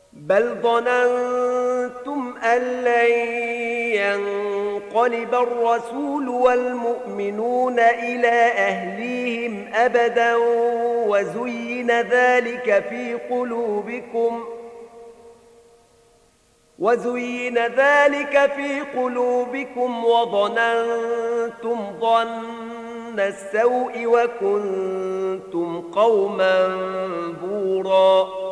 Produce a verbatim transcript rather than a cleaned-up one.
بل ظننتم أن لن ينقلب الرسول والمؤمنون إلى أهليهم أبدا وزين ذلك في قلوبكم وزين ذلك في قلوبكم وظننتم ظن السوء وكنتم قوما بوراً